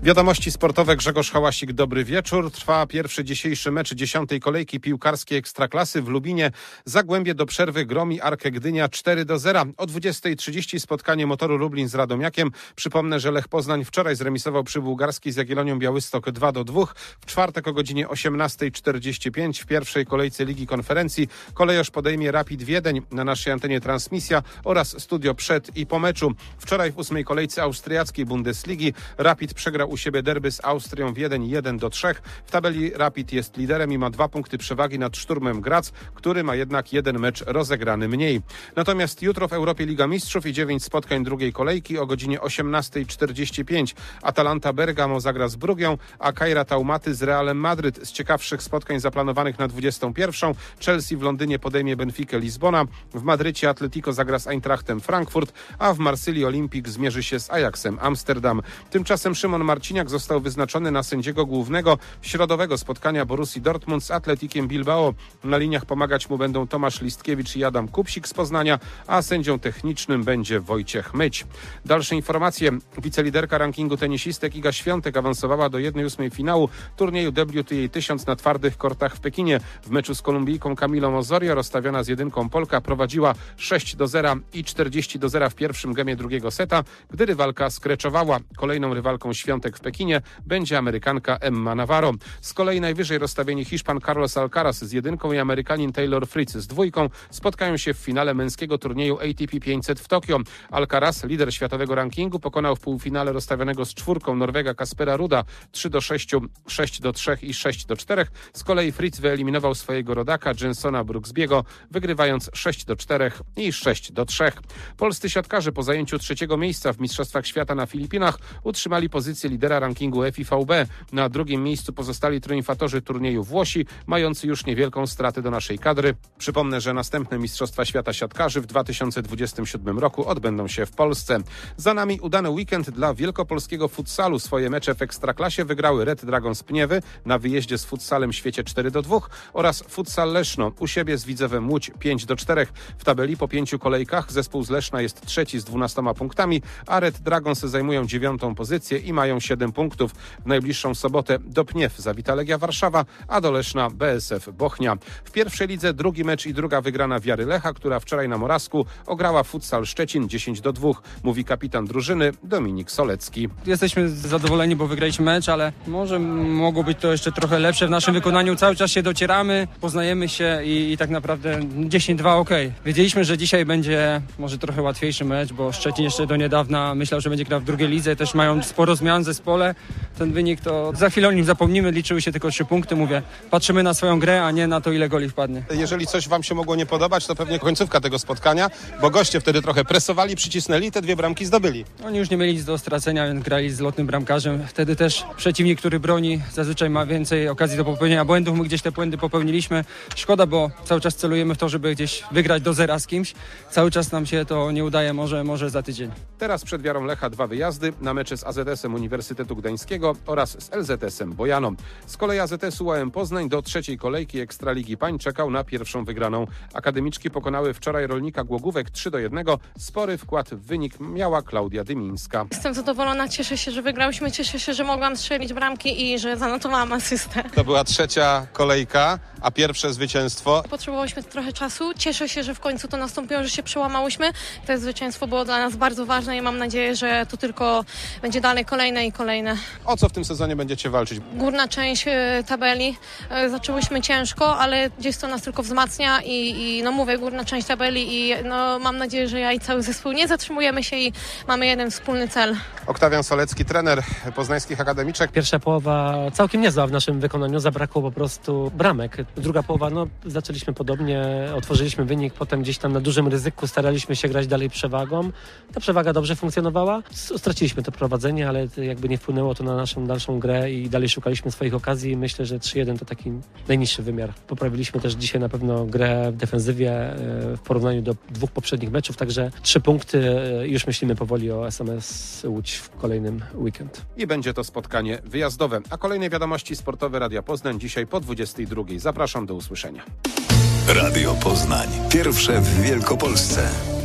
Wiadomości sportowe, Grzegorz Hałasik, dobry wieczór. Trwa pierwszy dzisiejszy mecz 10. kolejki piłkarskiej Ekstraklasy w Lubinie. Zagłębie do przerwy gromi Arkę Gdynia 4-0. O 20:30 spotkanie Motoru Lublin z Radomiakiem. Przypomnę, że Lech Poznań wczoraj zremisował przy Bułgarskiej z Jagiellonią Białystok 2-2. W czwartek o godzinie 18:45 w pierwszej kolejce Ligi Konferencji Kolejorz podejmie Rapid Wiedeń. Na naszej antenie transmisja oraz studio przed i po meczu. Wczoraj w 8. kolejce austriackiej Bundesligi Rapid przegrał u siebie derby z Austrią Wiedeń 1-3. W tabeli Rapid jest liderem i ma 2 punkty przewagi nad Szturmem Graz, który ma jednak 1 mecz rozegrany mniej. Natomiast jutro w Europie Liga Mistrzów i 9 spotkań drugiej kolejki o godzinie 18:45. Atalanta Bergamo zagra z Brugią, a Kairat Almaty z Realem Madryt. Z ciekawszych spotkań zaplanowanych na 21. Chelsea w Londynie podejmie Benfikę Lizbona, w Madrycie Atletico zagra z Eintrachtem Frankfurt, a w Marsylii Olimpik zmierzy się z Ajaxem Amsterdam. Tymczasem Szymon Marciniak został wyznaczony na sędziego głównego środowego spotkania Borussii Dortmund z Atletikiem Bilbao. Na liniach pomagać mu będą Tomasz Listkiewicz i Adam Kupsik z Poznania, a sędzią technicznym będzie Wojciech Myć. Dalsze informacje. Wiceliderka rankingu tenisistek Iga Świątek awansowała do 1/8 finału turnieju WTA 1000 na twardych kortach w Pekinie. W meczu z Kolumbijką Camilą Osorio rozstawiona z jedynką Polka prowadziła 6-0 i 40-0 w pierwszym gemie drugiego seta, gdy rywalka skreczowała. Kolejną rywalką Świątek w Pekinie będzie Amerykanka Emma Navarro. Z kolei najwyżej rozstawieni Hiszpan Carlos Alcaraz z jedynką i Amerykanin Taylor Fritz z dwójką spotkają się w finale męskiego turnieju ATP 500 w Tokio. Alcaraz, lider światowego rankingu, pokonał w półfinale rozstawionego z czwórką Norwega Kaspera Ruda 3-6, 6-3 i 6-4. Z kolei Fritz wyeliminował swojego rodaka Jensona Brooksbiego, wygrywając 6-4 i 6-3. Polscy siatkarze po zajęciu 3. miejsca w Mistrzostwach Świata na Filipinach utrzymali pozycję lidera rankingu FIVB. Na drugim miejscu pozostali triumfatorzy turnieju Włosi, mający już niewielką stratę do naszej kadry. Przypomnę, że następne Mistrzostwa Świata siatkarzy w 2027 roku odbędą się w Polsce. Za nami udany weekend dla wielkopolskiego futsalu. Swoje mecze w Ekstraklasie wygrały Red Dragons Pniewy na wyjeździe z Futsalem Świecie 4-2 oraz Futsal Leszno u siebie z Widzewem Łódź 5-4. W tabeli po 5 kolejkach zespół z Leszna jest trzeci z 12 punktami, a Red Dragons zajmują 9. pozycję i mają 7 punktów. W najbliższą sobotę do Pniew zawita Legia Warszawa, a do Leszna BSF Bochnia. W pierwszej lidze drugi mecz i druga wygrana Wiary Lecha, która wczoraj na Morawsku ograła Futsal Szczecin 10-2, mówi kapitan drużyny Dominik Solecki. Jesteśmy zadowoleni, bo wygraliśmy mecz, ale może mogło być to jeszcze trochę lepsze w naszym wykonaniu. Cały czas się docieramy, poznajemy się i tak naprawdę 10-2 ok. Wiedzieliśmy, że dzisiaj będzie może trochę łatwiejszy mecz, bo Szczecin jeszcze do niedawna myślał, że będzie grał w drugiej lidze. Też mają sporo zmian w zespole. Ten wynik to za chwilę o nim zapomnimy. Liczyły się tylko 3 punkty. Mówię, patrzymy na swoją grę, a nie na to, ile goli wpadnie. Jeżeli coś wam się mogło nie podobać, to pewnie końcówka tego spotkania, bo goście wtedy trochę presowali, przycisnęli i te 2 bramki zdobyli. Oni już nie mieli nic do stracenia, więc grali z lotnym bramkarzem. Wtedy też przeciwnik, który broni, zazwyczaj ma więcej okazji do popełnienia błędów. My gdzieś te błędy popełniliśmy. Szkoda, bo cały czas celujemy w to, żeby gdzieś wygrać do 0 z kimś. Cały czas nam się to nie udaje, może za tydzień. Teraz przed Wiarą Lecha 2 wyjazdy na mecze z AZS-em Uniwersytetu Gdańskiego oraz z LZS-em Bojano. Z kolei AZS UAM Poznań do 3. kolejki Ekstraligi Pań czekał na pierwszą wygraną. Akademiczki pokonały wczoraj Rolnika Głogówek 3-1. Spory wkład w wynik miała Klaudia Dymińska. Jestem zadowolona, cieszę się, że wygrałyśmy, cieszę się, że mogłam strzelić bramki i że zanotowałam asystę. To była 3. kolejka, a pierwsze zwycięstwo. Potrzebowałyśmy trochę czasu, cieszę się, że w końcu to nastąpiło, że się przełamałyśmy. To zwycięstwo było dla nas bardzo ważne i mam nadzieję, że to tylko będzie dalej kolejne i kolejne. O co w tym sezonie będziecie walczyć? Górna część tabeli. Zaczęłyśmy ciężko, ale gdzieś to nas tylko wzmacnia i no mówię, górna część tabeli i no mam nadzieję, że ja i cały zespół nie zatrzymujemy się i mamy jeden wspólny cel. Oktawian Solecki, trener poznańskich akademiczek. Pierwsza połowa całkiem niezła w naszym wykonaniu, zabrakło po prostu bramek. Druga połowa, zaczęliśmy podobnie, otworzyliśmy wynik, potem gdzieś tam na dużym ryzyku staraliśmy się grać dalej przewagą. Ta przewaga dobrze funkcjonowała. Straciliśmy to prowadzenie, ale jakby nie wpłynęło to na naszą dalszą grę i dalej szukaliśmy swoich okazji. Myślę, że 3-1 to taki najniższy wymiar. Poprawiliśmy też dzisiaj na pewno grę w defensywie w porównaniu do 2 poprzednich meczów, także 3 punkty. Już myślimy powoli o SMS Łódź w kolejnym weekend. I będzie to spotkanie wyjazdowe. A kolejne wiadomości sportowe Radia Poznań dzisiaj po 22. Zapraszam do usłyszenia. Radio Poznań. Pierwsze w Wielkopolsce.